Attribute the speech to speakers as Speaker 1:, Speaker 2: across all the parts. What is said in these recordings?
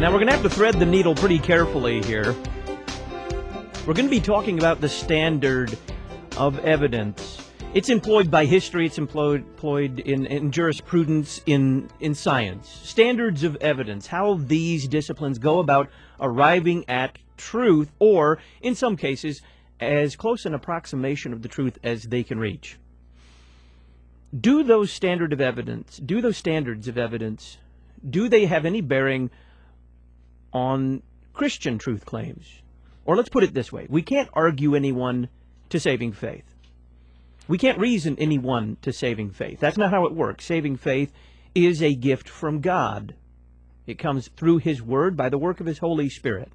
Speaker 1: Now, we're going to have to thread the needle pretty carefully here. We're going to be talking about the standard of evidence. It's employed by history. It's employed in jurisprudence, in science. Standards of evidence, how these disciplines go about arriving at truth, or, in some cases, as close an approximation of the truth as they can reach. Do those standards of evidence, do they have any bearing on Christian truth claims? Or let's put it this way. We can't argue anyone to saving faith. We can't reason anyone to saving faith. That's not how it works. Saving faith is a gift from God. It comes through His Word by the work of His Holy Spirit.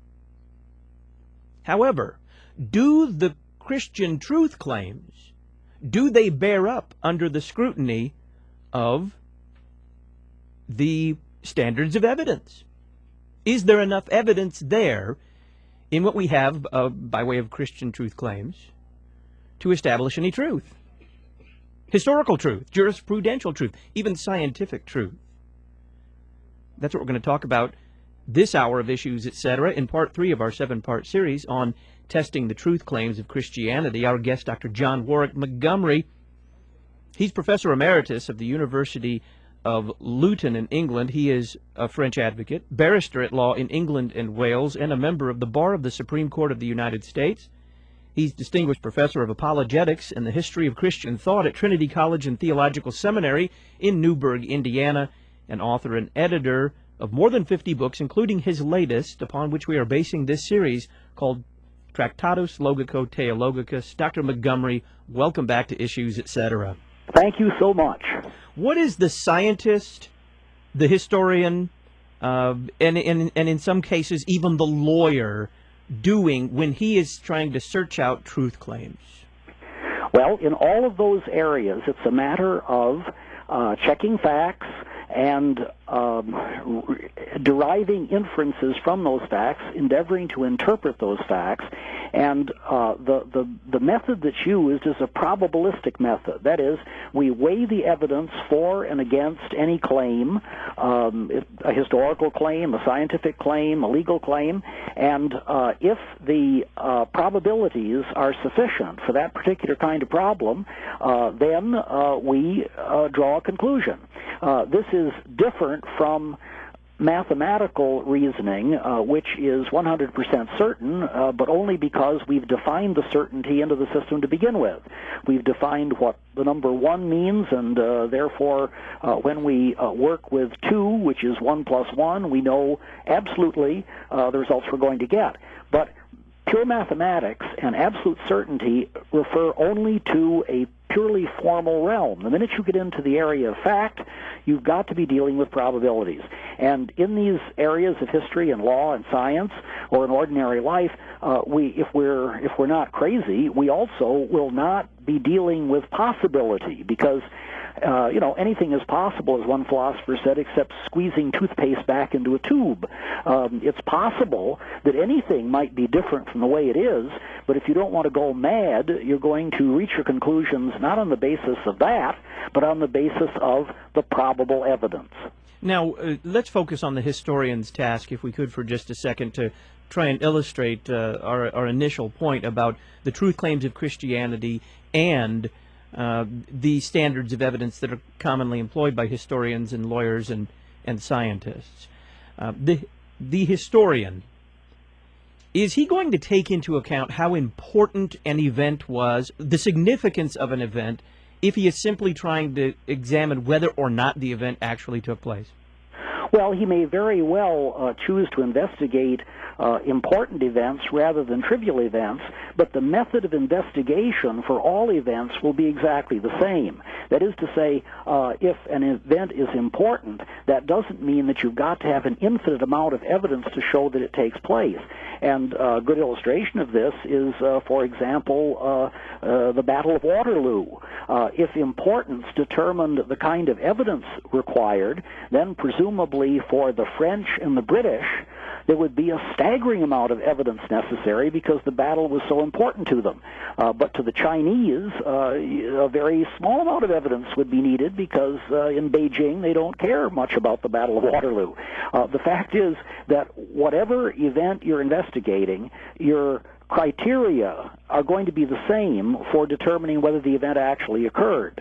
Speaker 1: However, do the Christian truth claims, do they bear up under the scrutiny of the standards of evidence? Is there enough evidence there in what we have by way of Christian truth claims to establish any truth? Historical truth, jurisprudential truth, even scientific truth. That's what we're going to talk about this hour of Issues, Etc. in Part 3 of our 7-part series on testing the truth claims of Christianity. Our guest, Dr. John Warwick Montgomery. He's Professor Emeritus of the University of Luton in England. He is a French advocate, barrister at law in England and Wales, and a member of the Bar of the Supreme Court of the United States. He's Distinguished Professor of Apologetics and the History of Christian Thought at Trinity College and Theological Seminary in Newburgh, Indiana, and author and editor of more than 50 books, including his latest, upon which we are basing this series, called Tractatus Logico-Theologicus. Dr. Montgomery, welcome back to Issues, Etc.
Speaker 2: Thank you so much.
Speaker 1: What is the scientist, the historian, and in some cases even the lawyer doing when he is trying to search out truth claims?
Speaker 2: Well, in all of those areas, it's a matter of checking facts and deriving inferences from those facts, endeavoring to interpret those facts, and the method that's used is a probabilistic method. That is, we weigh the evidence for and against any claim, a historical claim, a scientific claim, a legal claim, and if the probabilities are sufficient for that particular kind of problem, then we draw a conclusion. This is different from mathematical reasoning, which is 100% certain, but only because we've defined the certainty into the system to begin with. We've defined what the number 1 means, and therefore, when we work with 2, which is 1 plus 1, we know absolutely the results we're going to get. But pure mathematics and absolute certainty refer only to a purely formal realm. The minute you get into the area of fact, you've got to be dealing with probabilities. And in these areas of history and law and science, or in ordinary life, if we're not crazy, we also will not be dealing with possibility, because anything is possible, as one philosopher said, except squeezing toothpaste back into a tube. It's possible that anything might be different from the way it is, but if you don't want to go mad, you're going to reach your conclusions not on the basis of that, but on the basis of the probable evidence.
Speaker 1: Now, let's focus on the historian's task, if we could, for just a second, to try and illustrate our initial point about the truth claims of Christianity and the standards of evidence that are commonly employed by historians and lawyers and scientists. The historian, is he going to take into account how important an event was, the significance of an event, if he is simply trying to examine whether or not the event actually took place?
Speaker 2: Well, he may very well choose to investigate important events rather than trivial events, but the method of investigation for all events will be exactly the same. That is to say, if an event is important, that doesn't mean that you've got to have an infinite amount of evidence to show that it takes place. And a good illustration of this is, for example, the Battle of Waterloo. If importance determined the kind of evidence required, then presumably for the French and the British there would be a staggering amount of evidence necessary because the battle was so important to them. But to the Chinese, a very small amount of evidence would be needed because in Beijing they don't care much about the Battle of Waterloo. The fact is that whatever event you're investigating, your criteria are going to be the same for determining whether the event actually occurred.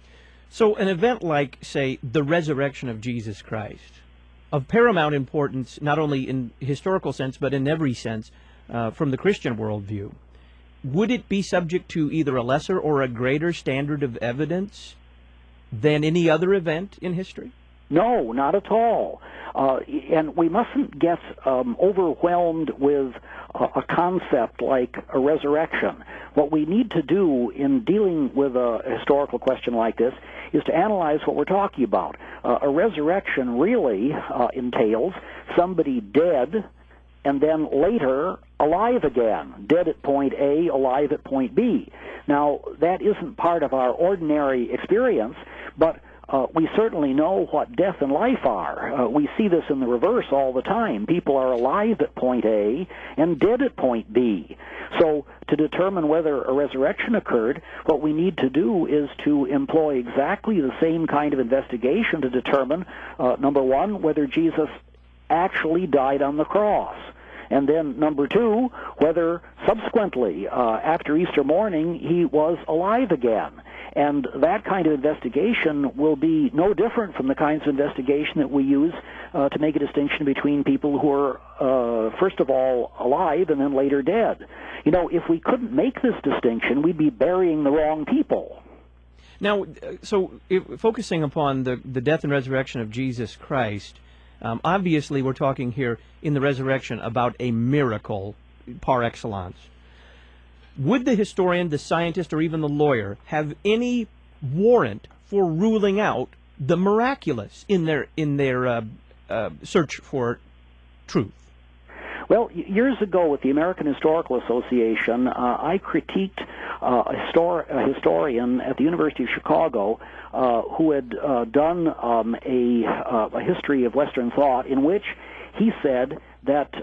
Speaker 1: So an event like, say, the resurrection of Jesus Christ, of paramount importance, not only in historical sense, but in every sense, from the Christian worldview, would it be subject to either a lesser or a greater standard of evidence than any other event in history?
Speaker 2: No, not at all. And we mustn't get overwhelmed with a concept like a resurrection. What we need to do in dealing with a historical question like this is to analyze what we're talking about. A resurrection really entails somebody dead and then later alive again, dead at point A, alive at point B. Now, that isn't part of our ordinary experience, but we certainly know what death and life are. We see this in the reverse all the time. People are alive at point A and dead at point B. So to determine whether a resurrection occurred, what we need to do is to employ exactly the same kind of investigation to determine, number one, whether Jesus actually died on the cross. And then, number two, whether subsequently, after Easter morning, he was alive again. And that kind of investigation will be no different from the kinds of investigation that we use to make a distinction between people who are, first of all, alive and then later dead. You know, if we couldn't make this distinction, we'd be burying the wrong people.
Speaker 1: Now, focusing upon the death and resurrection of Jesus Christ, obviously we're talking here in the resurrection about a miracle par excellence. Would the historian, the scientist, or even the lawyer have any warrant for ruling out the miraculous in their search for truth?
Speaker 2: Well, years ago with the American Historical Association, I critiqued a historian at the University of Chicago who had done a history of Western thought in which he said that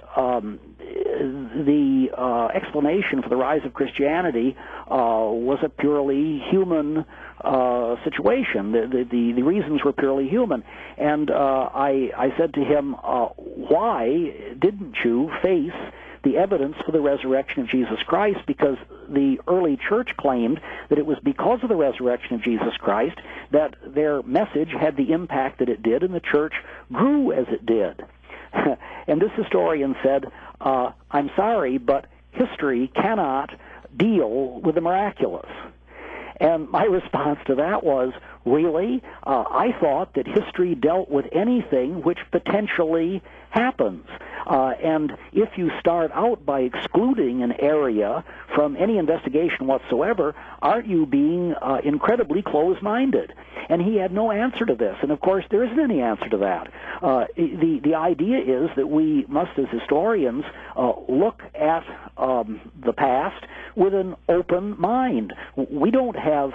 Speaker 2: the explanation for the rise of Christianity was a purely human situation. The reasons were purely human. And I said to him, why didn't you face the evidence for the resurrection of Jesus Christ? Because the early church claimed that it was because of the resurrection of Jesus Christ that their message had the impact that it did, and the church grew as it did. And this historian said, I'm sorry, but history cannot deal with the miraculous. And my response to that was, really? I thought that history dealt with anything which potentially happens. And if you start out by excluding an area from any investigation whatsoever, aren't you being incredibly closed-minded? And he had no answer to this. And, of course, there isn't any answer to that. The idea is that we must, as historians, look at the past with an open mind. We don't have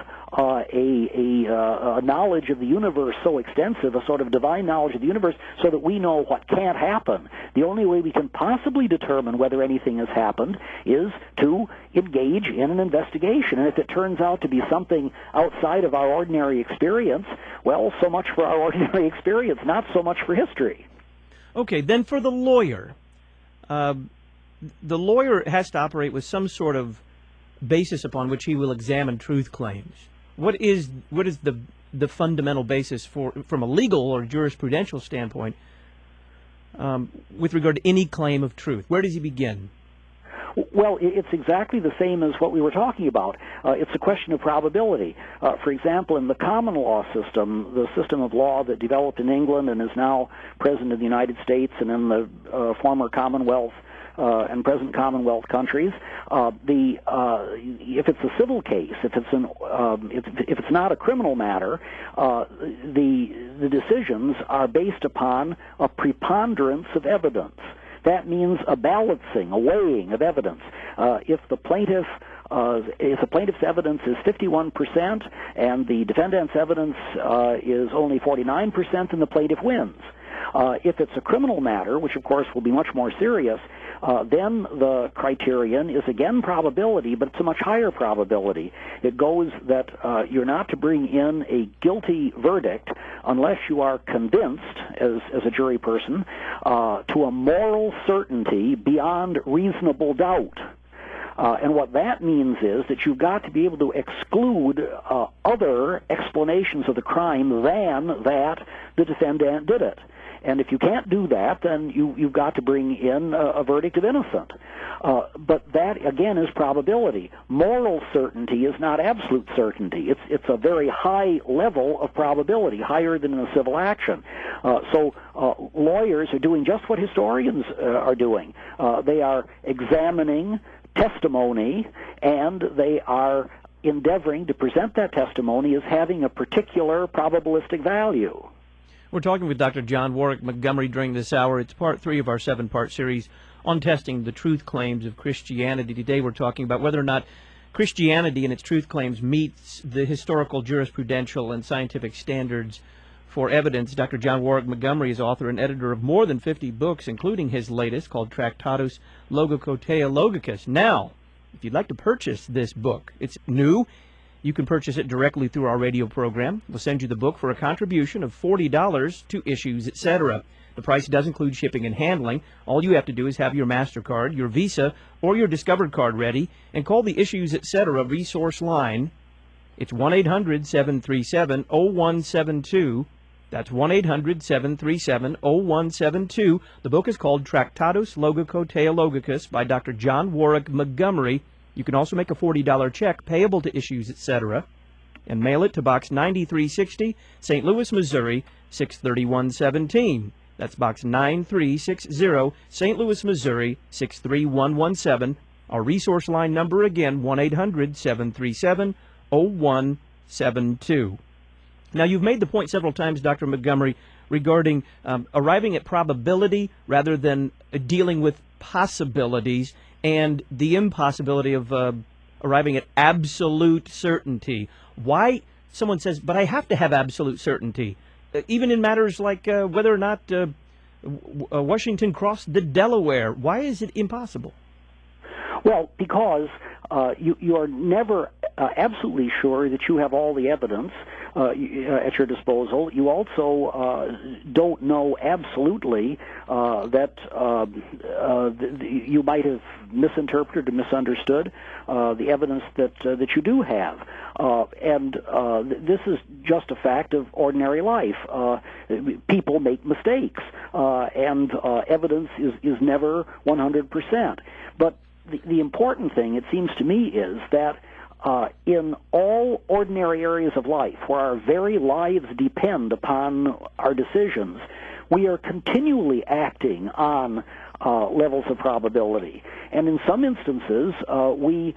Speaker 2: a knowledge of the universe so extensive, a sort of divine knowledge of the universe, so that we know what can't happen. The only way we can possibly determine whether anything has happened is to engage in an investigation. And if it turns out to be something outside of our ordinary experience, well, so much for our ordinary experience, not so much for history.
Speaker 1: Okay, then for the lawyer has to operate with some sort of basis upon which he will examine truth claims. What is the fundamental basis from a legal or jurisprudential standpoint with regard to any claim of truth? Where does he begin?
Speaker 2: Well, it's exactly the same as what we were talking about. It's a question of probability. For example, in the common law system, the system of law that developed in England and is now present in the United States and in the former Commonwealth and present Commonwealth countries, if it's a civil case, if it's not a criminal matter, the decisions are based upon a preponderance of evidence. That means a balancing, a weighing of evidence. If the plaintiff's evidence is 51% and the defendant's evidence is only 49%, then the plaintiff wins. If it's a criminal matter, which of course will be much more serious, then the criterion is again probability, but it's a much higher probability. It goes that you're not to bring in a guilty verdict unless you are convinced, as a jury person, to a moral certainty beyond reasonable doubt. And what that means is that you've got to be able to exclude other explanations of the crime than that the defendant did it. And if you can't do that, then you've got to bring in a verdict of innocent. But that, again, is probability. Moral certainty is not absolute certainty. It's a very high level of probability, higher than in a civil action. So lawyers are doing just what historians are doing. They are examining testimony, and they are endeavoring to present that testimony as having a particular probabilistic value.
Speaker 1: We're talking with Dr. John Warwick Montgomery during this hour. It's part 3 of our 7-part series on testing the truth claims of Christianity. Today we're talking about whether or not Christianity and its truth claims meets the historical, jurisprudential, and scientific standards for evidence. Dr. John Warwick Montgomery is author and editor of more than 50 books, including his latest called Tractatus Logocotea Logicus. Now, if you'd like to purchase this book, it's new. You can purchase it directly through our radio program. We'll send you the book for a contribution of $40 to Issues, etc. The price does include shipping and handling. All you have to do is have your MasterCard, your Visa, or your Discovered card ready, and call the Issues, etc. resource line. It's 1-800-737-0172. That's 1-800-737-0172. The book is called Tractatus Logocotea Logicus by Dr. John Warwick Montgomery. You can also make a $40 check payable to Issues, etc., and mail it to Box 9360, St. Louis, Missouri, 63117. That's Box 9360, St. Louis, Missouri, 63117. Our resource line number again, 1-800-737-0172. Now, you've made the point several times, Dr. Montgomery, regarding arriving at probability rather than dealing with possibilities and the impossibility of arriving at absolute certainty. Why, someone says, but I have to have absolute certainty, even in matters like whether or not Washington crossed the Delaware. Why is it impossible?
Speaker 2: Well, because you are never absolutely sure that you have all the evidence at your disposal. You also don't know absolutely that you might have misinterpreted or misunderstood the evidence that you do have. And this is just a fact of ordinary life. People make mistakes, and evidence is never 100%. But the important thing, it seems to me, is that in all ordinary areas of life where our very lives depend upon our decisions, we are continually acting on levels of probability. And in some instances, we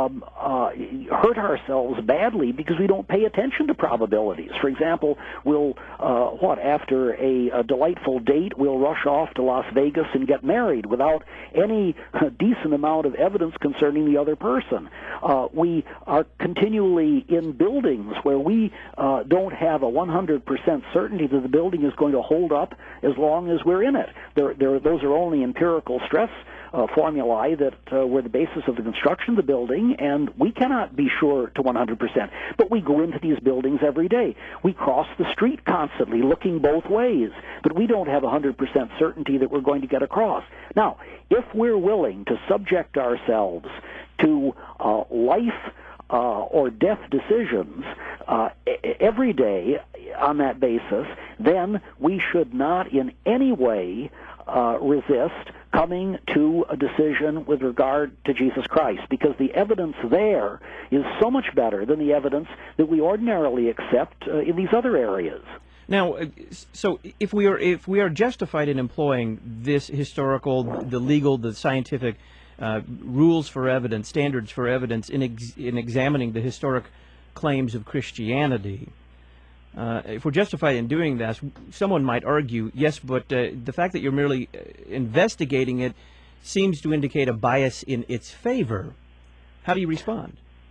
Speaker 2: hurt ourselves badly because we don't pay attention to probabilities. For example, we'll, after a delightful date, we'll rush off to Las Vegas and get married without any decent amount of evidence concerning the other person. We are continually in buildings where we don't have a 100% certainty that the building is going to hold up as long as we're in it. Those are only empirical stress formulae that were the basis of the construction of the building, and we cannot be sure to 100%. But we go into these buildings every day. We cross the street constantly, looking both ways, but we don't have 100% certainty that we're going to get across. Now, if we're willing to subject ourselves to life or death decisions every day on that basis, then we should not in any way resist coming to a decision with regard to Jesus Christ, because the evidence there is so much better than the evidence that we ordinarily accept in these other areas.
Speaker 1: Now, so if we are justified in employing this historical, the legal, the scientific rules for evidence, standards for evidence in examining the historic claims of Christianity, if we're justified in doing that, someone might argue, yes, but the fact that you're merely investigating it seems to indicate a bias in its favor. How do you respond?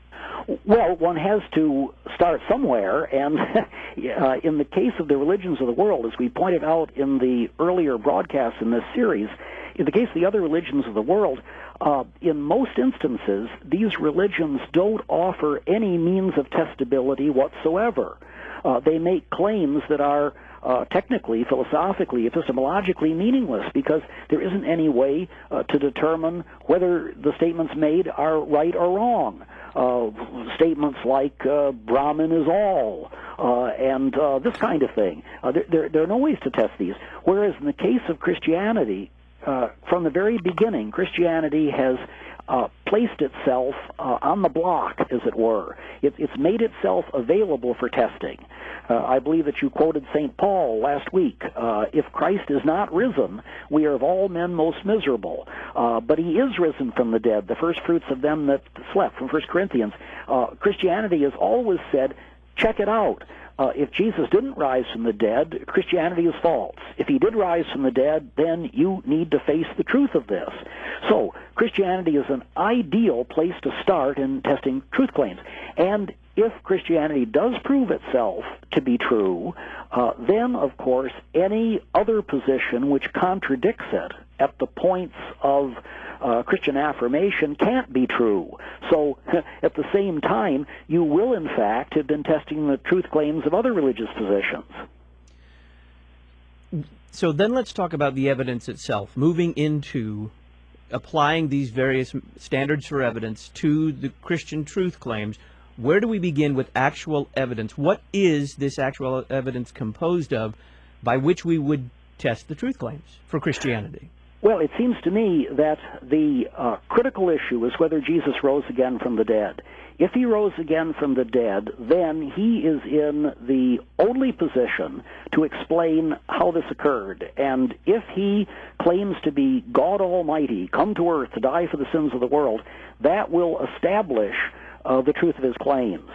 Speaker 2: Well, one has to start somewhere, and in the case of the religions of the world, as we pointed out in the earlier broadcasts in this series, in the case of the other religions of the world, in most instances, these religions don't offer any means of testability whatsoever. They make claims that are technically, philosophically, epistemologically meaningless because there isn't any way to determine whether the statements made are right or wrong. Statements like Brahman is all, and this kind of thing. There are no ways to test these. Whereas in the case of Christianity, from the very beginning, Christianity has placed itself on the block, as it were. It's made itself available for testing. I believe that you quoted St. Paul last week. If Christ is not risen, we are of all men most miserable. But he is risen from the dead, the first fruits of them that slept, from 1 Corinthians. Christianity has always said, check it out. If Jesus didn't rise from the dead, Christianity is false. If he did rise from the dead, then you need to face the truth of this. So Christianity is an ideal place to start in testing truth claims. And if Christianity does prove itself to be true, then, of course, any other position which contradicts it at the points of Christian affirmation can't be true. So at the same time, you will, in fact, have been testing the truth claims of other religious positions.
Speaker 1: So then let's talk about the evidence itself, moving into applying these various standards for evidence to the Christian truth claims. Where do we begin with actual evidence? What is this actual evidence composed of by which we would test the truth claims for Christianity?
Speaker 2: Well, it seems to me that the critical issue is whether Jesus rose again from the dead. If he rose again from the dead, then he is in the only position to explain how this occurred. And if he claims to be God Almighty, come to earth to die for the sins of the world, that will establish the truth of his claims.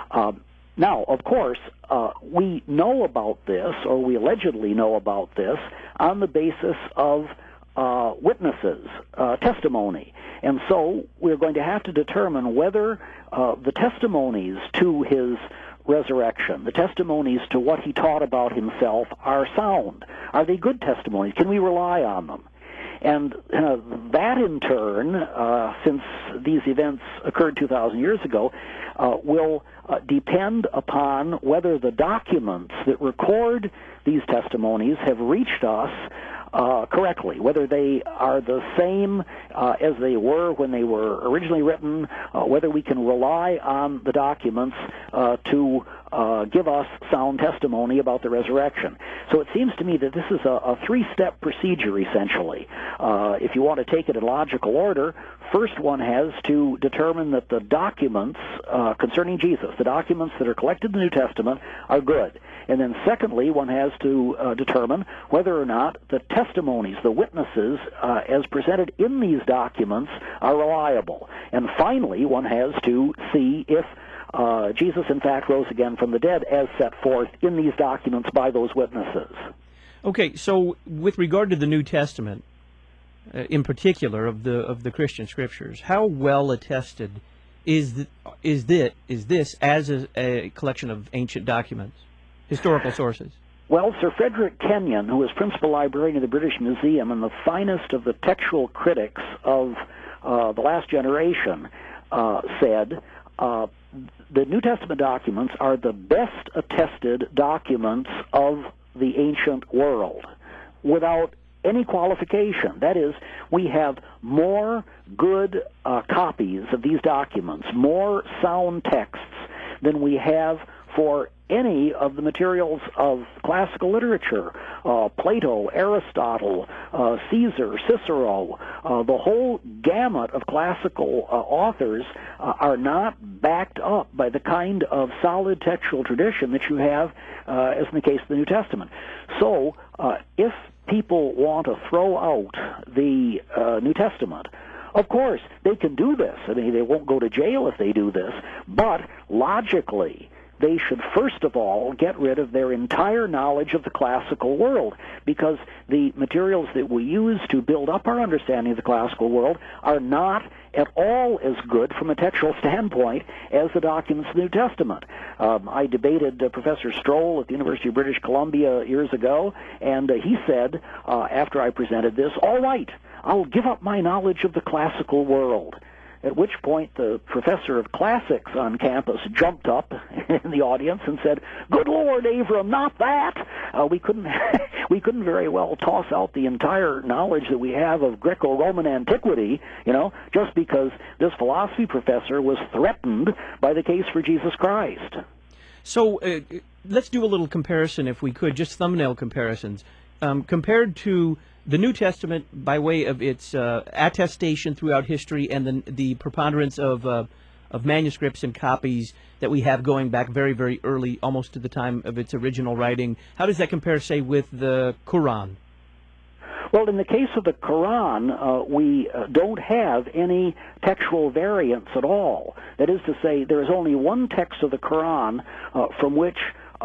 Speaker 2: Now, of course, we know about this, or we allegedly know about this, on the basis of witnesses, testimony. And so we're going to have to determine whether the testimonies to his resurrection, the testimonies to what he taught about himself, are sound. Are they good testimonies? Can we rely on them? And that, in turn, since these events occurred 2,000 years ago, will depend upon whether the documents that record these testimonies have reached us correctly, whether they are the same as they were when they were originally written, whether we can rely on the documents to give us sound testimony about the resurrection. So it seems to me that this is a three-step procedure, essentially. If you want to take it in logical order, first one has to determine that the documents concerning Jesus, the documents that are collected in the New Testament, are good. And then secondly, one has to determine whether or not the testimonies, the witnesses, as presented in these documents, are reliable. And finally, one has to see if Jesus, in fact, rose again from the dead as set forth in these documents by those witnesses.
Speaker 1: Okay, so with regard to the New Testament, in particular of the Christian Scriptures, how well attested is this as a collection of ancient documents, historical sources?
Speaker 2: Well, Sir Frederick Kenyon, who is principal librarian of the British Museum and the finest of the textual critics of the last generation, said, the New Testament documents are the best attested documents of the ancient world, without any qualification. That is, we have more good copies of these documents, more sound texts than we have for any of the materials of classical literature. Plato, Aristotle, Caesar, Cicero, the whole gamut of classical authors are not backed up by the kind of solid textual tradition that you have as in the case of the New Testament. So if people want to throw out the New Testament, of course, they can do this. I mean, they won't go to jail if they do this, but logically, they should first of all get rid of their entire knowledge of the classical world, because the materials that we use to build up our understanding of the classical world are not at all as good from a textual standpoint as the documents of the New Testament. I debated Professor Stroll at the University of British Columbia years ago, and he said, after I presented this, "All right, I'll give up my knowledge of the classical world." At which point the professor of classics on campus jumped up in the audience and said, "Good Lord, Avram, not that!" We couldn't very well toss out the entire knowledge that we have of Greco-Roman antiquity, just because this philosophy professor was threatened by the case for Jesus Christ.
Speaker 1: So let's do a little comparison, if we could, just thumbnail comparisons. Compared to the New Testament by way of its attestation throughout history and the preponderance of manuscripts and copies that we have going back very, very early, almost to the time of its original writing, how does that compare, say, with the Quran?
Speaker 2: Well, in the case of the Quran, we don't have any textual variants at all. That is to say, there is only one text of the Quran from which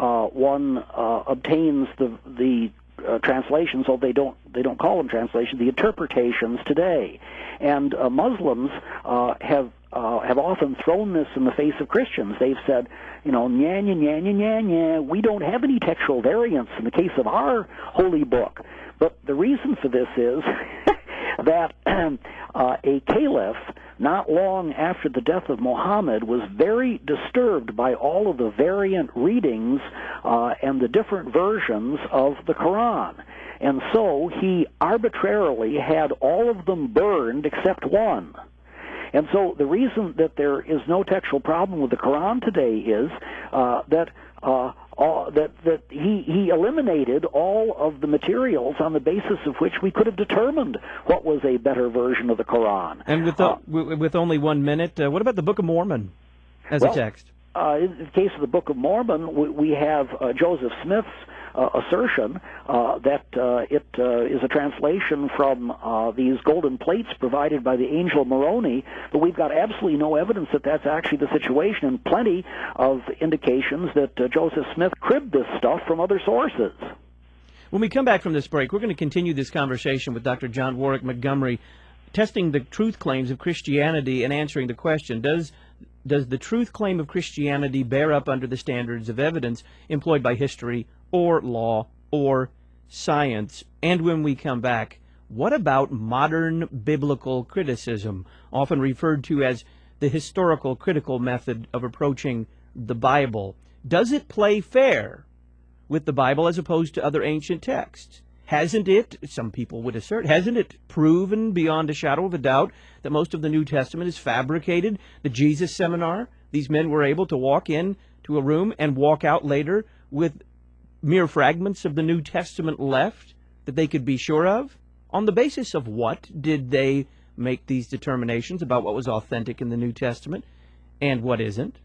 Speaker 2: one obtains the translations, although they don't call them translations, the interpretations today. And Muslims have often thrown this in the face of Christians. They've said, nya, nya, nya, nya, nya, nya, we don't have any textual variants in the case of our holy book. But the reason for this is that a caliph, not long after the death of Muhammad, was very disturbed by all of the variant readings and the different versions of the Quran. And so he arbitrarily had all of them burned except one. And so the reason that there is no textual problem with the Quran today is that he eliminated all of the materials on the basis of which we could have determined what was a better version of the Quran.
Speaker 1: And with only 1 minute, what about the Book of Mormon as a text?
Speaker 2: In the case of the Book of Mormon, we have Joseph Smith's assertion that it is a translation from these golden plates provided by the angel Moroni, but we've got absolutely no evidence that that's actually the situation, and plenty of indications that Joseph Smith cribbed this stuff from other sources.
Speaker 1: When we come back from this break, we're going to continue this conversation with Dr. John Warwick Montgomery, testing the truth claims of Christianity and answering the question, does the truth claim of Christianity bear up under the standards of evidence employed by history or law or science? And when we come back, what about modern biblical criticism, often referred to as the historical critical method of approaching the Bible? Does it play fair with the Bible as opposed to other ancient texts? Hasn't it, some people would assert, hasn't it proven beyond a shadow of a doubt that most of the New Testament is fabricated? The Jesus Seminar, these men were able to walk in to a room and walk out later with mere fragments of the New Testament left that they could be sure of? On the basis of what did they make these determinations about what was authentic in the New Testament and what isn't?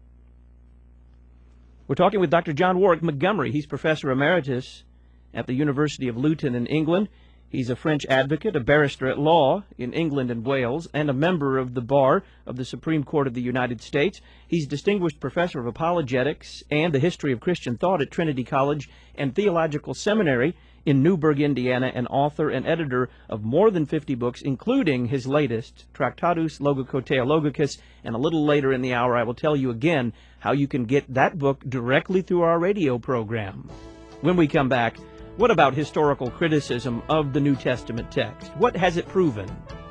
Speaker 1: We're talking with Dr. John Warwick Montgomery. He's Professor Emeritus at the University of Luton in England. He's a French advocate, a barrister at law in England and Wales, and a member of the Bar of the Supreme Court of the United States. He's Distinguished Professor of Apologetics and the History of Christian Thought at Trinity College and Theological Seminary in Newburgh, Indiana, and author and editor of more than 50 books, including his latest, Tractatus Logoco-Theologicus, and a little later in the hour I will tell you again how you can get that book directly through our radio program. When we come back, what about historical criticism of the New Testament text? What has it proven?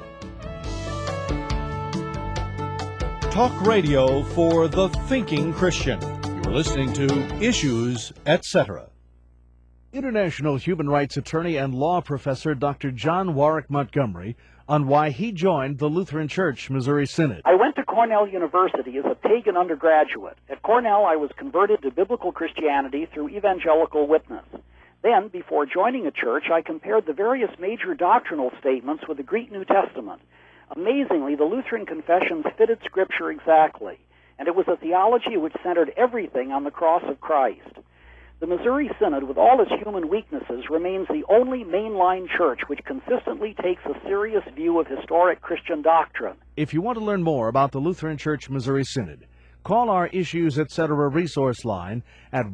Speaker 3: Talk radio for the thinking Christian. You're listening to Issues, Etc. International human rights attorney and law professor Dr. John Warwick Montgomery on why he joined the Lutheran Church Missouri Synod.
Speaker 2: I went to Cornell University as a pagan undergraduate. At Cornell, I was converted to biblical Christianity through evangelical witness. Then, before joining a church, I compared the various major doctrinal statements with the Greek New Testament. Amazingly, the Lutheran confessions fitted Scripture exactly, and it was a theology which centered everything on the cross of Christ. The Missouri Synod, with all its human weaknesses, remains the only mainline church which consistently takes a serious view of historic Christian doctrine.
Speaker 3: If you want to learn more about the Lutheran Church Missouri Synod, Call our Issues Etc. resource line at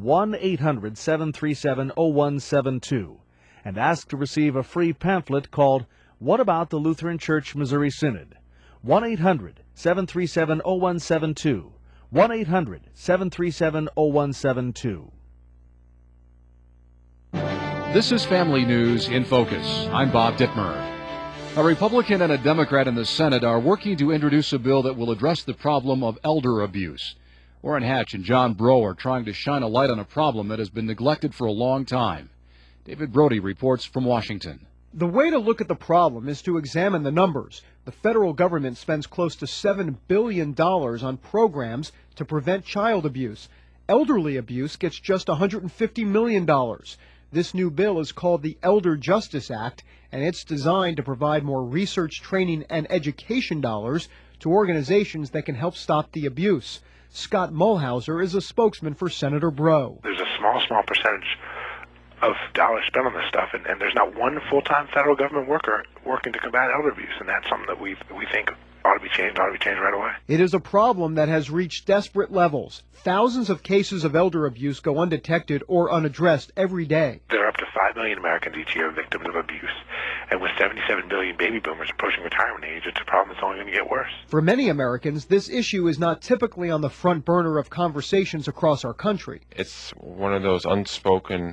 Speaker 3: 1-800-737-0172 and ask to receive a free pamphlet called What About the Lutheran Church Missouri Synod? 1-800-737-0172. 1-800-737-0172.
Speaker 4: This is Family News in Focus. I'm Bob Dittmer. A Republican and a Democrat in the Senate are working to introduce a bill that will address the problem of elder abuse. Orrin Hatch and John Breaux are trying to shine a light on a problem that has been neglected for a long time. David Brody reports from Washington.
Speaker 5: The way to look at the problem is to examine the numbers. The federal government spends close to $7 billion on programs to prevent child abuse. Elderly abuse gets just $150 million. This new bill is called the Elder Justice Act, and it's designed to provide more research, training, and education dollars to organizations that can help stop the abuse. Scott Mulhauser is a spokesman for Senator Breaux.
Speaker 6: There's a small percentage of dollars spent on this stuff, and there's not one full-time federal government worker working to combat elder abuse, and that's something that we think ought to be changed right away.
Speaker 5: It is a problem that has reached desperate levels. Thousands of cases of elder abuse go undetected or unaddressed every day.
Speaker 6: There are up to 5 million Americans each year victims of abuse, and with 77 billion baby boomers approaching retirement age, it's a problem that's only going to get worse.
Speaker 5: For many Americans, this issue is not typically on the front burner of conversations across our country.
Speaker 7: It's one of those unspoken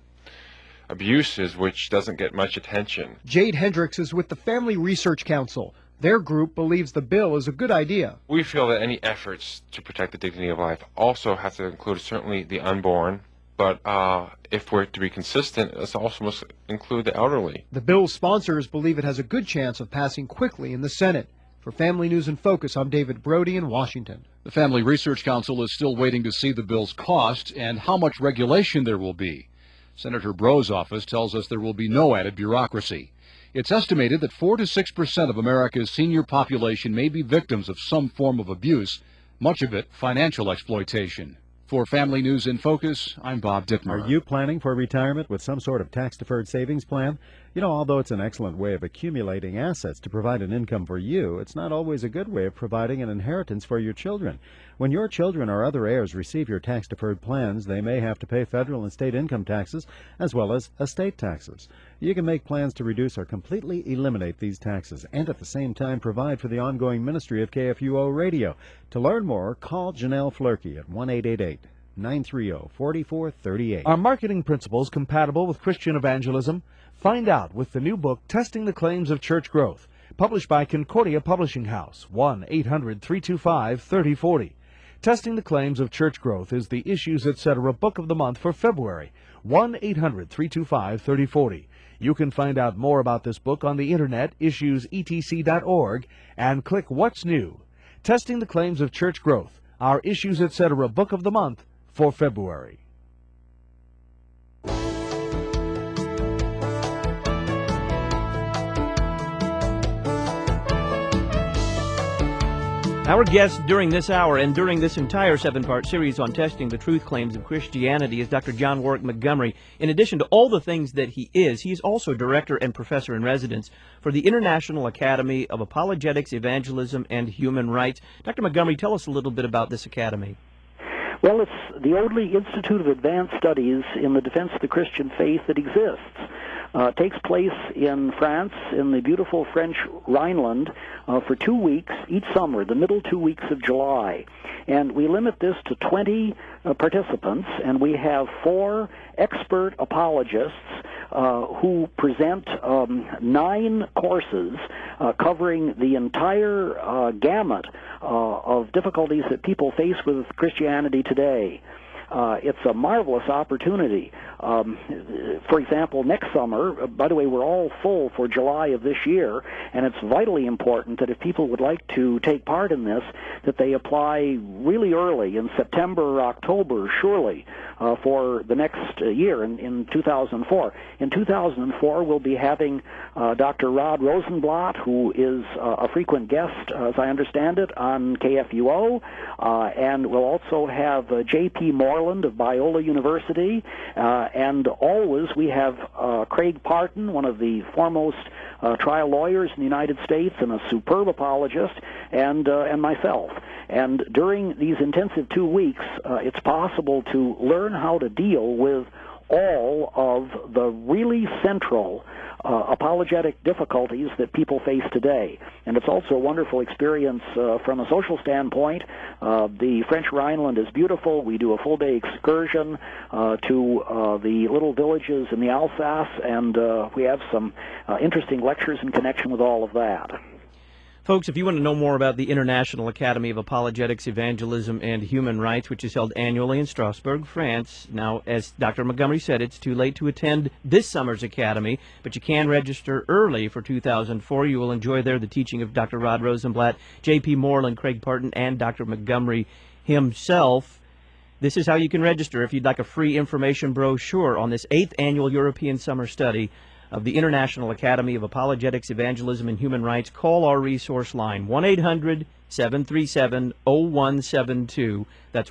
Speaker 7: abuses which doesn't get much attention.
Speaker 5: Jade Hendricks is with the Family Research Council. Their group believes the bill is a good idea.
Speaker 7: We feel that any efforts to protect the dignity of life also have to include certainly the unborn, but if we're to be consistent, it also must include the elderly.
Speaker 5: The bill's sponsors believe it has a good chance of passing quickly in the Senate. For Family News in Focus, I'm David Brody in Washington.
Speaker 4: The Family Research Council is still waiting to see the bill's cost and how much regulation there will be. Senator Breaux's office tells us there will be no added bureaucracy. It's estimated that 4 to 6% of America's senior population may be victims of some form of abuse, much of it financial exploitation. For Family News in Focus, I'm Bob Dittmer.
Speaker 8: Are you planning for retirement with some sort of tax-deferred savings plan? You know, although it's an excellent way of accumulating assets to provide an income for you, it's not always a good way of providing an inheritance for your children. When your children or other heirs receive your tax-deferred plans, they may have to pay federal and state income taxes as well as estate taxes. You can make plans to reduce or completely eliminate these taxes and at the same time provide for the ongoing ministry of KFUO Radio. To learn more, call Janelle Flerke at 1-888-930-4438.
Speaker 3: Are marketing principles compatible with Christian evangelism? Find out with the new book, Testing the Claims of Church Growth, published by Concordia Publishing House, 1-800-325-3040. Testing the Claims of Church Growth is the Issues Etc. Book of the Month for February, 1-800-325-3040. You can find out more about this book on the internet, issuesetc.org, and click What's New. Testing the Claims of Church Growth, our Issues Etc. Book of the Month for February.
Speaker 1: Our guest during this hour and during this entire 7-part series on testing the truth claims of Christianity is Dr. John Warwick Montgomery. In addition to all the things that he is also director and professor in residence for the International Academy of Apologetics, Evangelism, and Human Rights. Dr. Montgomery, tell us a little bit about this academy.
Speaker 2: Well, it's the only institute of advanced studies in the defense of the Christian faith that exists. It takes place in France, in the beautiful French Rhineland, for 2 weeks each summer, the middle 2 weeks of July. And we limit this to 20 participants, and we have 4 expert apologists who present 9 courses covering the entire gamut of difficulties that people face with Christianity today. It's a marvelous opportunity. For example, next summer, by the way, we're all full for July of this year, and it's vitally important that if people would like to take part in this, that they apply really early in September or October, surely, for the next year in 2004. In 2004, we'll be having Dr. Rod Rosenblatt, who is a frequent guest, as I understand it, on KFUO, and we'll also have J.P. Moreland, Ireland of Biola University, and always we have Craig Parton, one of the foremost trial lawyers in the United States and a superb apologist, and myself. And during these intensive 2 weeks, it's possible to learn how to deal with all of the really central apologetic difficulties that people face today. And it's also a wonderful experience from a social standpoint. The French Rhineland is beautiful. We do a full-day excursion to the little villages in the Alsace, and we have some interesting lectures in connection with all of that.
Speaker 1: Folks, if you want to know more about the International Academy of Apologetics, Evangelism, and Human Rights, which is held annually in Strasbourg, France, now, as Dr. Montgomery said, it's too late to attend this summer's academy, but you can register early for 2004. You will enjoy there the teaching of Dr. Rod Rosenblatt, J.P. Moreland, Craig Parton, and Dr. Montgomery himself. This is how you can register if you'd like a free information brochure on this 8th Annual European Summer Study of the International Academy of Apologetics, Evangelism, and Human Rights. Call our resource line, 1-800-737-0172. That's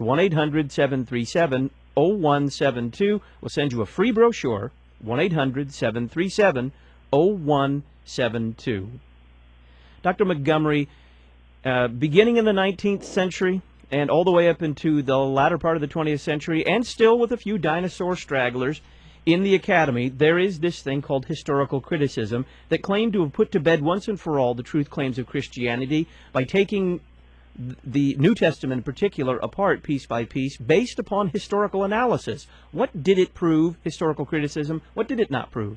Speaker 1: 1-800-737-0172. We'll send you a free brochure, 1-800-737-0172. Dr. Montgomery, beginning in the 19th century and all the way up into the latter part of the 20th century, and still with a few dinosaur stragglers, in the Academy, there is this thing called historical criticism that claimed to have put to bed once and for all the truth claims of Christianity by taking the New Testament in particular apart piece by piece based upon historical analysis. What did it prove, historical criticism? What did it not prove?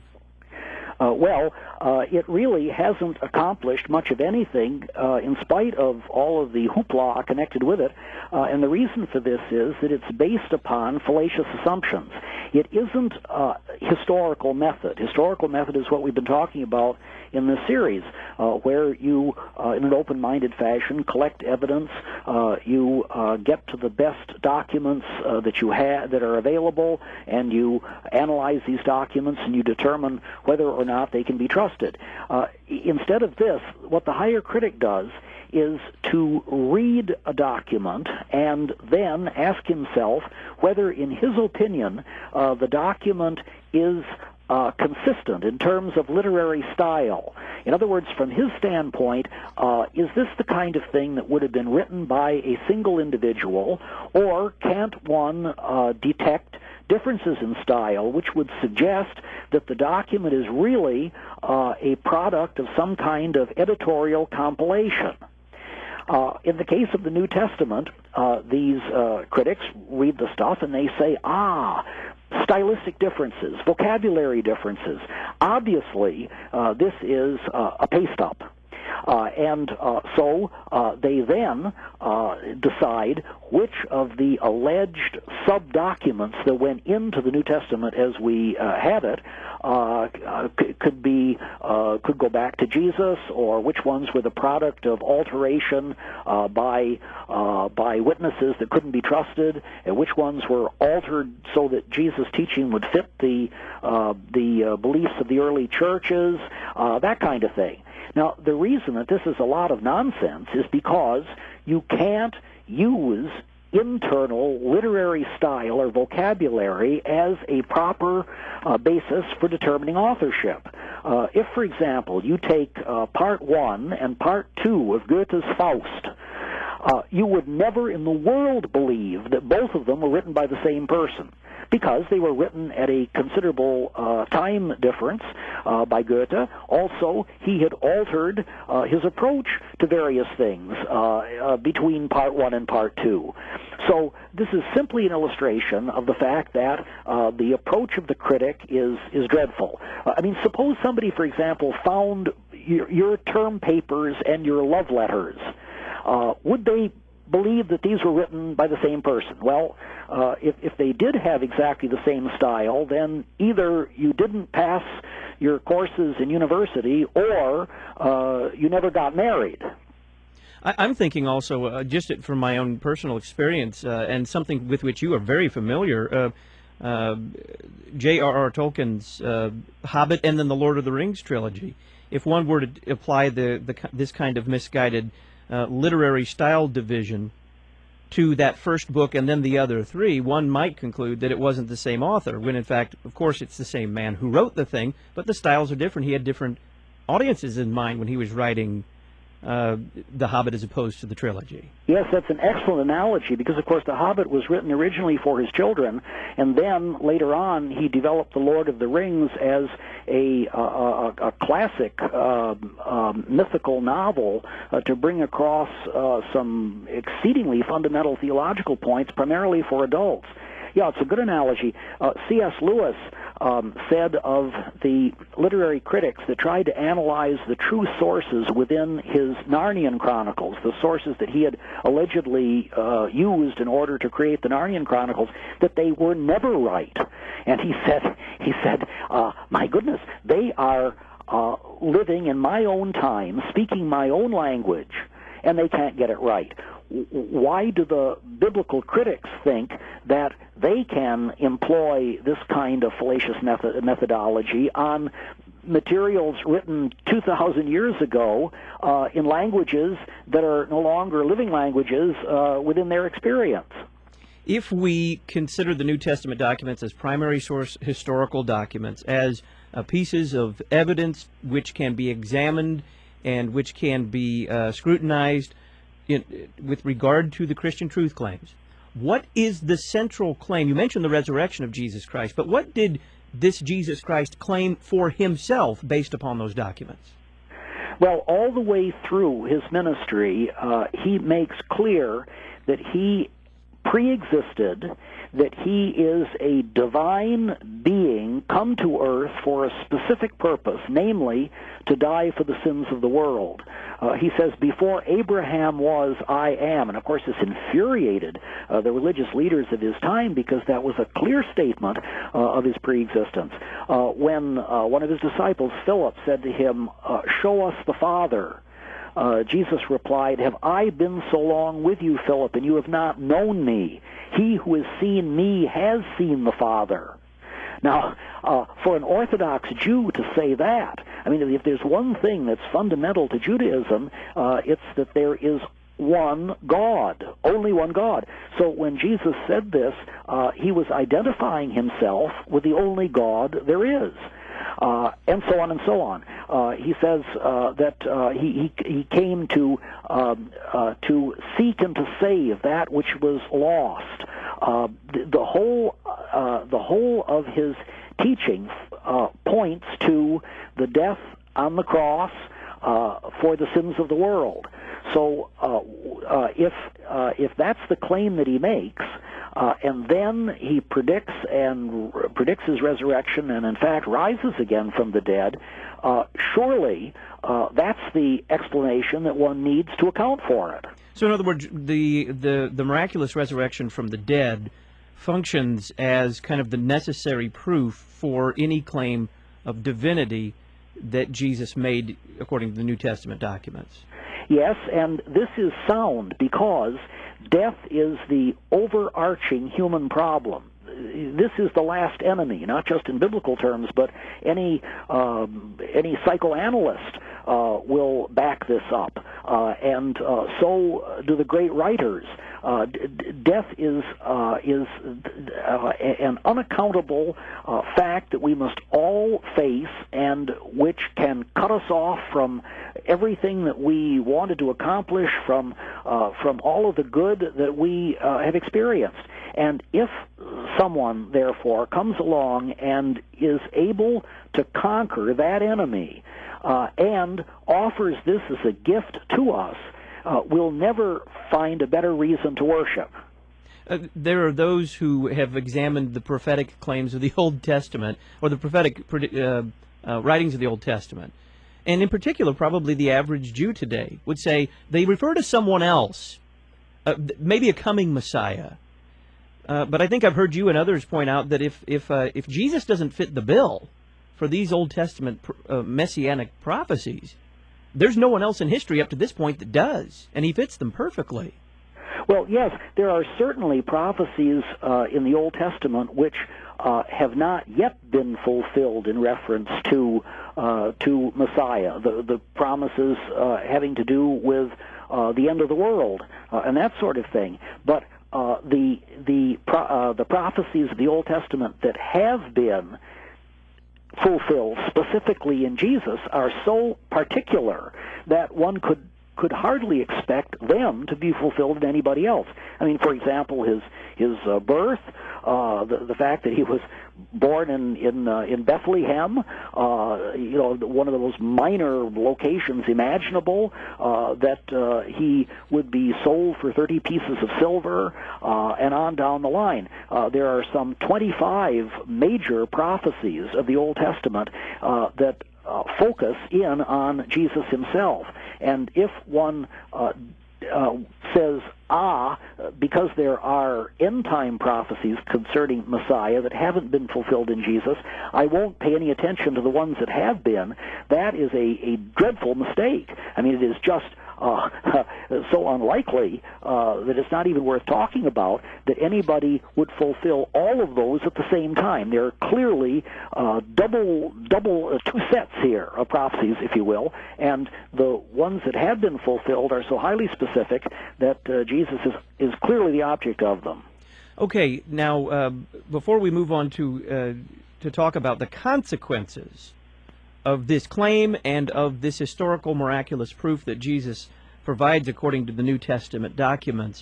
Speaker 2: It really hasn't accomplished much of anything in spite of all of the hoopla connected with it. And the reason for this is that it's based upon fallacious assumptions. It isn't historical method. Historical method is what we've been talking about in this series, where you, in an open-minded fashion, collect evidence, you get to the best documents that you have that are available, and you analyze these documents, and you determine whether or not they can be trusted. Instead of this, what the higher critic does is to read a document and then ask himself whether, in his opinion, the document is consistent in terms of literary style. In other words, from his standpoint, is this the kind of thing that would have been written by a single individual, or can't one detect differences in style which would suggest that the document is really a product of some kind of editorial compilation? In the case of the New Testament, these critics read the stuff and they say, stylistic differences, vocabulary differences. Obviously, this is a paste-up. So they then decide which of the alleged sub-documents that went into the New Testament as we have it could go back to Jesus, or which ones were the product of alteration by witnesses that couldn't be trusted, and which ones were altered so that Jesus' teaching would fit the beliefs of the early churches, that kind of thing. Now, the reason that this is a lot of nonsense is because you can't use internal literary style or vocabulary as a proper basis for determining authorship. If, for example, you take Part 1 and Part 2 of Goethe's Faust, you would never in the world believe that both of them were written by the same person, because they were written at a considerable time difference by Goethe. Also, he had altered his approach to various things between Part 1 and Part 2. So this is simply an illustration of the fact that the approach of the critic is dreadful. I mean, suppose somebody, for example, found your term papers and your love letters. Would they believe that these were written by the same person? Well, if they did have exactly the same style, then either you didn't pass your courses in university, or you never got married.
Speaker 1: I'm thinking also, just from my own personal experience, and something with which you are very familiar, J.R.R. Tolkien's Hobbit and then the Lord of the Rings trilogy. If one were to apply this kind of misguided literary style division to that first book and then the other three, one might conclude that it wasn't the same author, when in fact, of course, it's the same man who wrote the thing, but the styles are different. He had different audiences in mind when he was writing The Hobbit as opposed to the trilogy.
Speaker 2: Yes, that's an excellent analogy, because, of course, The Hobbit was written originally for his children, and then later on he developed The Lord of the Rings as a classic mythical novel to bring across some exceedingly fundamental theological points, primarily for adults. Yeah, it's a good analogy. C.S. Lewis said of the literary critics that tried to analyze the true sources within his Narnian Chronicles, the sources that he had allegedly used in order to create the Narnian Chronicles, that they were never right. And he said, my goodness, they are living in my own time, speaking my own language, and they can't get it right. Why do the biblical critics think that they can employ this kind of fallacious methodology on materials written 2,000 years ago in languages that are no longer living languages within their experience?
Speaker 1: If we consider the New Testament documents as primary source historical documents, as pieces of evidence which can be examined and which can be scrutinized with regard to the Christian truth claims, what is the central claim? You mentioned the resurrection of Jesus Christ, but what did this Jesus Christ claim for himself based upon those documents?
Speaker 2: Well, all the way through his ministry, he makes clear that he pre-existed, that he is a divine being come to earth for a specific purpose, namely to die for the sins of the world. He says, before Abraham was, I am. And of course this infuriated the religious leaders of his time, because that was a clear statement of his pre-existence. When one of his disciples, Philip, said to him, show us the Father, Jesus replied, have I been so long with you, Philip, and you have not known me? He who has seen me has seen the Father. Now, for an Orthodox Jew to say that, I mean, if there's one thing that's fundamental to Judaism, it's that there is one God, only one God. So when Jesus said this, he was identifying himself with the only God there is. And so on and so on. He says that he came to seek and to save that which was lost. The whole of his teaching points to the death on the cross for the sins of the world. So if that's the claim that he makes, and then he predicts his resurrection and in fact rises again from the dead, surely that's the explanation that one needs to account for it.
Speaker 1: So in other words, the miraculous resurrection from the dead functions as kind of the necessary proof for any claim of divinity that Jesus made according to the New Testament documents.
Speaker 2: Yes, and this is sound because death is the overarching human problem. This is the last enemy, not just in biblical terms, but any psychoanalyst will back this up, and so do the great writers. Death is an unaccountable fact that we must all face, and which can cut us off from everything that we wanted to accomplish, from all of the good that we have experienced. And if someone, therefore, comes along and is able to conquer that enemy and offers this as a gift to us, we'll never find a better reason to worship.
Speaker 1: There are those who have examined the prophetic claims of the Old Testament, or the prophetic writings of the Old Testament. And in particular, probably the average Jew today would say they refer to someone else, maybe a coming Messiah. But I think I've heard you and others point out that if Jesus doesn't fit the bill for these Old Testament messianic prophecies, there's no one else in history up to this point that does, and he fits them perfectly.
Speaker 2: Well, yes, there are certainly prophecies in the Old Testament which have not yet been fulfilled in reference to Messiah. The promises having to do with the end of the world and that sort of thing. But the prophecies of the Old Testament that have been fulfilled specifically in Jesus are so particular that one could hardly expect them to be fulfilled in anybody else. I mean, for example, his birth, the fact that he was born in Bethlehem, one of the most minor locations imaginable, that he would be sold for 30 pieces of silver, and on down the line. There are some 25 major prophecies of the Old Testament that focus in on Jesus himself. And if one says, because there are end-time prophecies concerning Messiah that haven't been fulfilled in Jesus, I won't pay any attention to the ones that have been, that is a dreadful mistake. I mean, it is just so unlikely that it's not even worth talking about that anybody would fulfill all of those at the same time. There are clearly double two sets here of prophecies, if you will, and the ones that have been fulfilled are so highly specific that Jesus is clearly the object of them.
Speaker 1: Okay, now before we move on to talk about the consequences of this claim and of this historical miraculous proof that Jesus provides according to the New Testament documents,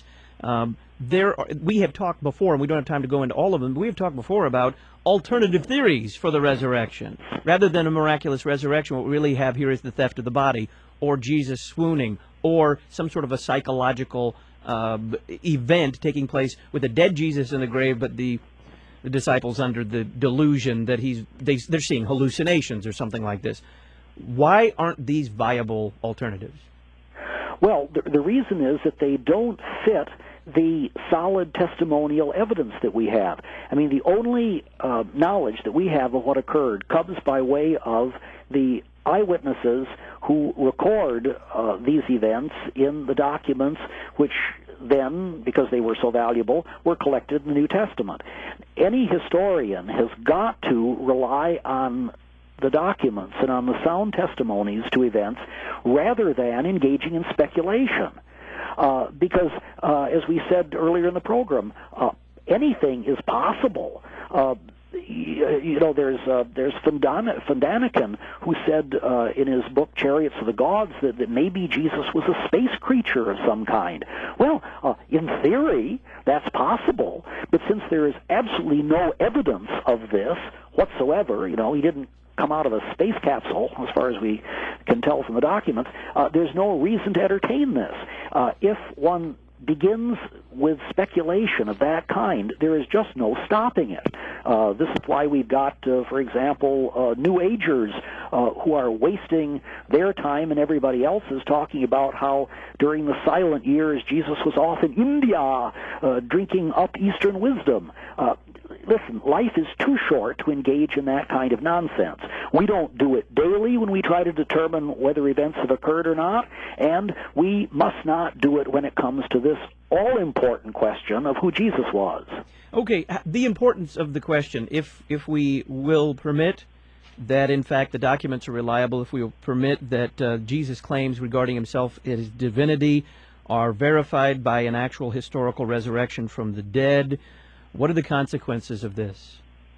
Speaker 1: we have talked before, and we don't have time to go into all of them, but we have talked before about alternative theories for the resurrection. Rather than a miraculous resurrection, what we really have here is the theft of the body, or Jesus swooning, or some sort of a psychological event taking place with a dead Jesus in the grave, but the disciples under the delusion that they're seeing hallucinations or something like this. Why aren't these viable alternatives?
Speaker 2: Well, the reason is that they don't fit the solid testimonial evidence that we have. I mean, the only knowledge that we have of what occurred comes by way of the eyewitnesses who record these events in the documents which then, because they were so valuable, were collected in the New Testament. Any historian has got to rely on the documents and on the sound testimonies to events rather than engaging in speculation. Because, as we said earlier in the program, anything is possible. There's Van Daniken, who said in his book Chariots of the Gods that maybe Jesus was a space creature of some kind. Well, in theory, that's possible, but since there is absolutely no evidence of this whatsoever, he didn't come out of a space capsule, as far as we can tell from the documents, there's no reason to entertain this. If one begins with speculation of that kind, there is just no stopping it. This is why we've got, for example, New Agers who are wasting their time and everybody else's talking about how during the silent years Jesus was off in India drinking up Eastern wisdom. Listen, life is too short to engage in that kind of nonsense. We don't do it daily when we try to determine whether events have occurred or not, and we must not do it when it comes to this all-important question of who Jesus was.
Speaker 1: Okay, the importance of the question, if we will permit that, in fact, the documents are reliable, if we will permit that Jesus' claims regarding himself, his divinity, are verified by an actual historical resurrection from the dead, what are the consequences of this?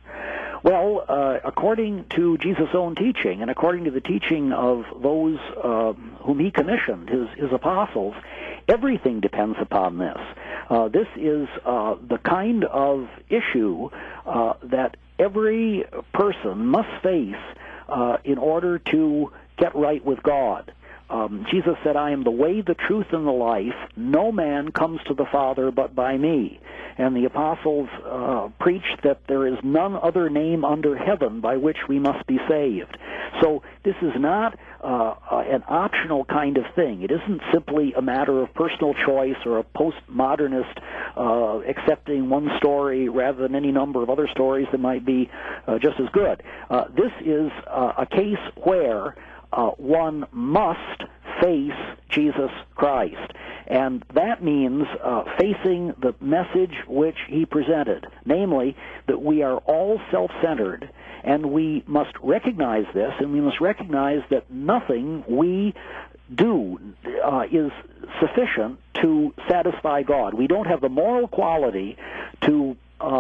Speaker 2: Well, according to Jesus' own teaching, and according to the teaching of those whom he commissioned, his apostles, everything depends upon this. This is the kind of issue that every person must face in order to get right with God. Jesus said, I am the way, the truth, and the life. No man comes to the Father but by me. And the apostles preached that there is none other name under heaven by which we must be saved. So this is not an optional kind of thing. It isn't simply a matter of personal choice or a postmodernist accepting one story rather than any number of other stories that might be just as good. This is a case where one must face Jesus Christ. And that means facing the message which he presented, namely that we are all self-centered, and we must recognize this, and we must recognize that nothing we do is sufficient to satisfy God. We don't have the moral quality to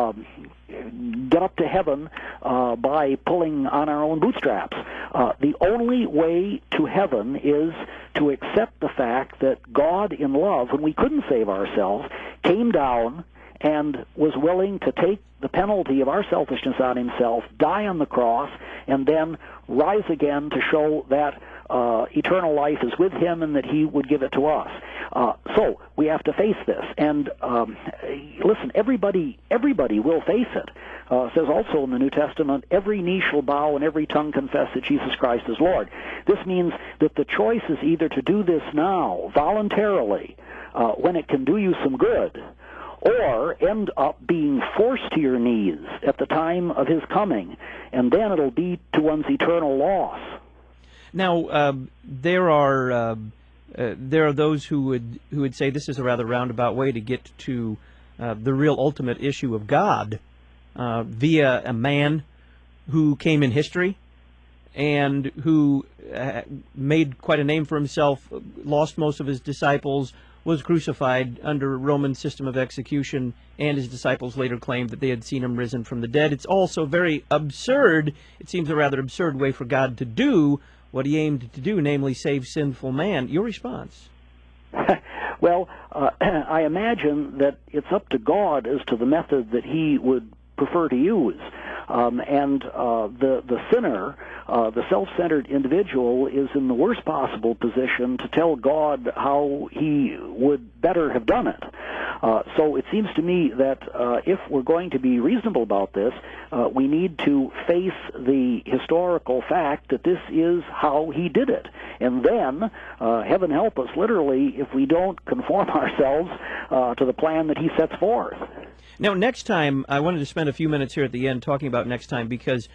Speaker 2: get up to heaven by pulling on our own bootstraps. The only way to heaven is to accept the fact that God in love, when we couldn't save ourselves, came down and was willing to take the penalty of our selfishness on himself, die on the cross, and then rise again to show that eternal life is with him and that he would give it to us. So we have to face this. And listen, everybody will face it. It says also in the New Testament, every knee shall bow and every tongue confess that Jesus Christ is Lord. This means that the choice is either to do this now, voluntarily, when it can do you some good, or end up being forced to your knees at the time of his coming, and then it'll be to one's eternal loss.
Speaker 1: Now, there are those who would say this is a rather roundabout way to get to the real ultimate issue of God via a man who came in history and who made quite a name for himself, lost most of his disciples, was crucified under a Roman system of execution, and his disciples later claimed that they had seen him risen from the dead. It's also very absurd. It seems a rather absurd way for God to do what he aimed to do, namely save sinful man. Your response?
Speaker 2: Well, I imagine that it's up to God as to the method that he would prefer to use. And the sinner, the self-centered individual, is in the worst possible position to tell God how he would better have done it. So it seems to me that if we're going to be reasonable about this, we need to face the historical fact that this is how he did it. And then, heaven help us, literally, if we don't conform ourselves to the plan that he sets forth.
Speaker 1: Now, next time, I wanted to spend a few minutes here at the end talking about next time because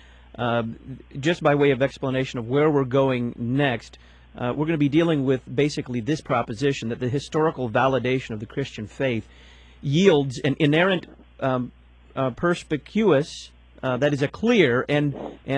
Speaker 1: just by way of explanation of where we're going next, we're going to be dealing with basically this proposition that the historical validation of the Christian faith yields an inerrant perspicuous, that is a clear and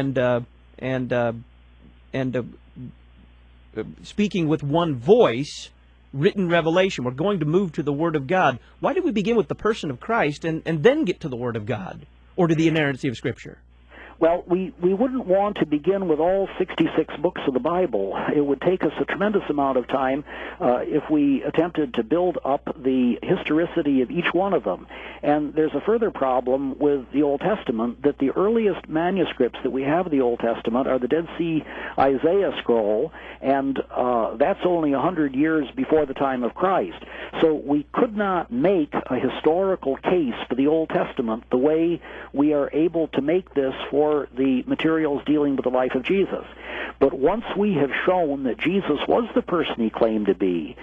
Speaker 1: speaking with one voice, written revelation. We're going to move to the Word of God. Why did we begin with the person of Christ and then get to the Word of God or to the inerrancy of Scripture?
Speaker 2: Well, we wouldn't want to begin with all 66 books of the Bible. It would take us a tremendous amount of time if we attempted to build up the historicity of each one of them. And there's a further problem with the Old Testament, that the earliest manuscripts that we have of the Old Testament are the Dead Sea Isaiah scroll, and that's only 100 years before the time of Christ. So we could not make a historical case for the Old Testament the way we are able to make this for the materials dealing with the life of Jesus. But once we have shown that Jesus was the person he claimed to be,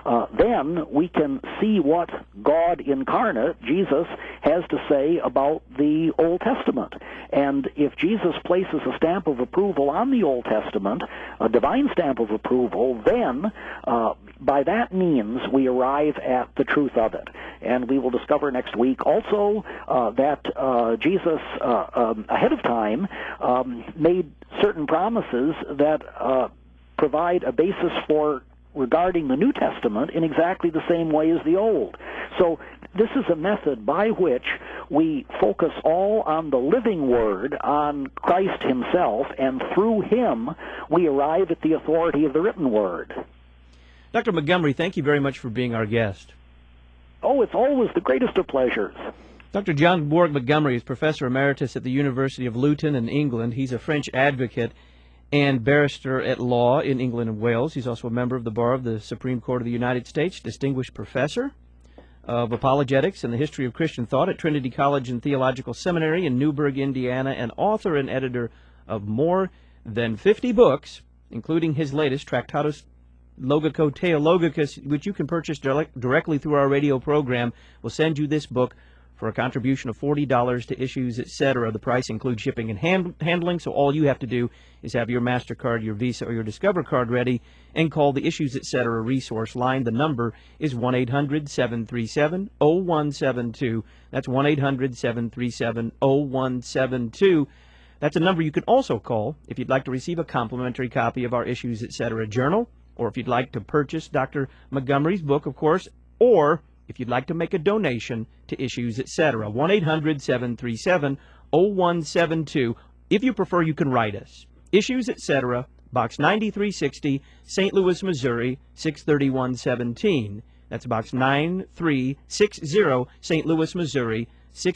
Speaker 2: then we can see what God incarnate, Jesus, has to say about the Old Testament. And if Jesus places a stamp of approval on the Old Testament, a divine stamp of approval, then by that means we arrive at the truth of it. And we will discover next week also that Jesus, ahead of time, made certain promises that provide a basis for regarding the New Testament in exactly the same way as the Old. So this is a method by which we focus all on the living Word, on Christ himself, and through him we arrive at the authority of the written Word.
Speaker 1: Dr. Montgomery, thank you very much for being our guest.
Speaker 2: Oh, it's always the greatest of pleasures.
Speaker 1: Dr. John Borg Montgomery is Professor Emeritus at the University of Luton in England. He's a French advocate and barrister at law in England and Wales. He's also a member of the Bar of the Supreme Court of the United States, distinguished professor of apologetics and the history of Christian thought at Trinity College and Theological Seminary in Newburgh, Indiana, and author and editor of more than 50 books, including his latest, Tractatus Logico Theologicus, which you can purchase directly through our radio program. We'll send you this book for a contribution of $40 to Issues, etc. The price includes shipping and handling, so all you have to do is have your MasterCard, your Visa, or your Discover card ready and call the Issues, etc. resource line. The number is 1-800-737-0172. That's 1-800-737-0172. That's a number you can also call if you'd like to receive a complimentary copy of our Issues, etc. journal, or if you'd like to purchase Dr. Montgomery's book, of course, or if you'd like to make a donation to Issues, etc. 1-800-737-0172. If you prefer, you can write us. Issues, etc., Box 9360, St. Louis, Missouri, 63117. That's Box 9360, St. Louis, Missouri,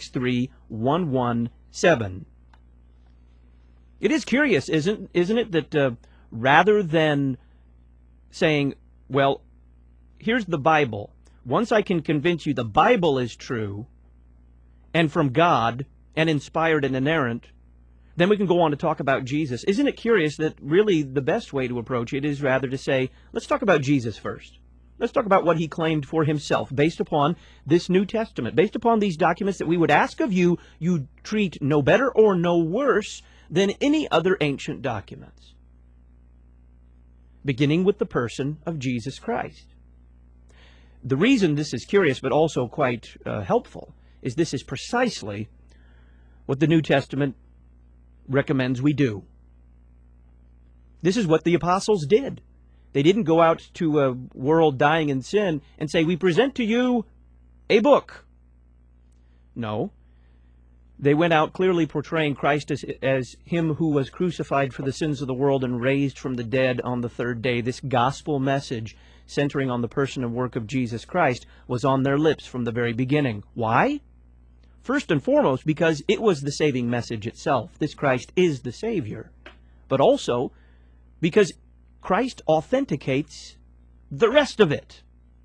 Speaker 1: 63117. It is curious, isn't it, that rather than saying, well, here's the Bible. Once I can convince you the Bible is true and from God and inspired and inerrant, then we can go on to talk about Jesus. Isn't it curious that really the best way to approach it is rather to say, let's talk about Jesus first. Let's talk about what he claimed for himself based upon this New Testament, based upon these documents that we would ask of you, you treat no better or no worse than any other ancient documents, beginning with the person of Jesus Christ. The reason this is curious but also quite helpful is this is precisely what the New Testament recommends we do. This is what the apostles did. They didn't go out to a world dying in sin and say, we present to you a book. No. They went out clearly portraying Christ as him who was crucified for the sins of the world and raised from the dead on the third day. This gospel message centering on the person and work of Jesus Christ was on their lips from the very beginning. Why? First and foremost, because it was the saving message itself. This Christ is the Savior. But also because Christ authenticates the rest of it.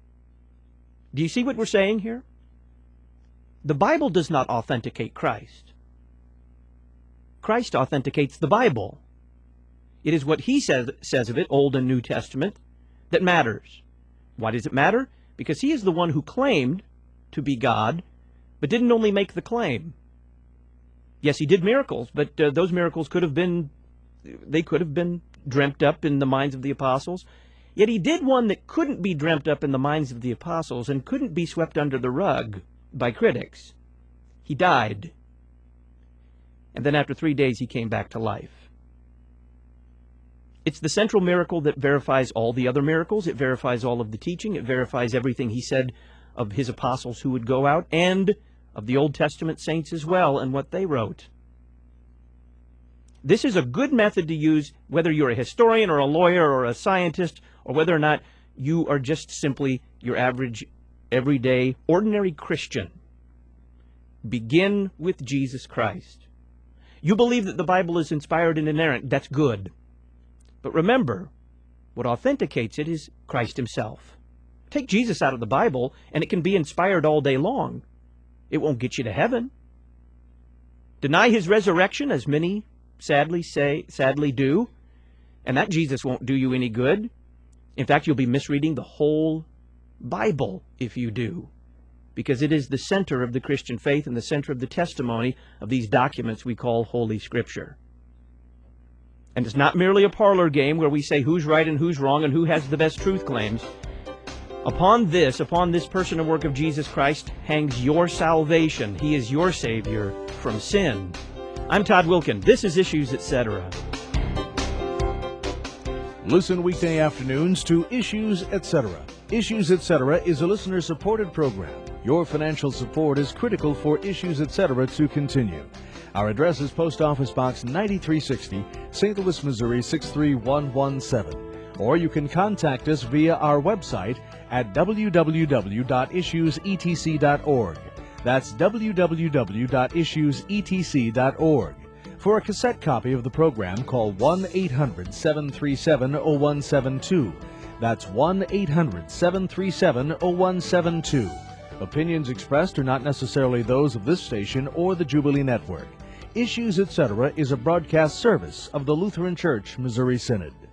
Speaker 1: Do you see what we're saying here? The Bible does not authenticate Christ. Christ authenticates the Bible. It is what he says of it, Old and New Testament, that matters. Why does it matter? Because he is the one who claimed to be God, but didn't only make the claim. Yes, he did miracles, but those miracles could have been dreamt up in the minds of the apostles. Yet he did one that couldn't be dreamt up in the minds of the apostles and couldn't be swept under the rug by critics. He died. And then after 3 days he came back to life. It's the central miracle that verifies all the other miracles. It verifies all of the teaching. It verifies everything he said of his apostles who would go out, and of the Old Testament saints as well, and what they wrote. This is a good method to use whether you're a historian or a lawyer or a scientist, or whether or not you are just simply your average, everyday, ordinary Christian. Begin with Jesus Christ. You believe that the Bible is inspired and inerrant. That's good. But remember, what authenticates it is Christ himself. Take Jesus out of the Bible, and it can be inspired all day long. It won't get you to heaven. Deny his resurrection, as many sadly do, and that Jesus won't do you any good. In fact, you'll be misreading the whole Bible if you do, because it is the center of the Christian faith and the center of the testimony of these documents we call Holy Scripture. And it's not merely a parlor game where we say who's right and who's wrong and who has the best truth claims. Upon this person and work of Jesus Christ hangs your salvation. He is your Savior from sin. I'm Todd Wilkin. This is Issues, Etc.
Speaker 3: Listen weekday afternoons to Issues, Etc. Issues, Etc. is a listener-supported program. Your financial support is critical for Issues, Etc. to continue. Our address is Post Office Box 9360, St. Louis, Missouri 63117. Or you can contact us via our website at www.issuesetc.org. That's www.issuesetc.org. For a cassette copy of the program, call 1-800-737-0172. That's 1-800-737-0172. Opinions expressed are not necessarily those of this station or the Jubilee Network. Issues, Etc. is a broadcast service of the Lutheran Church Missouri Synod.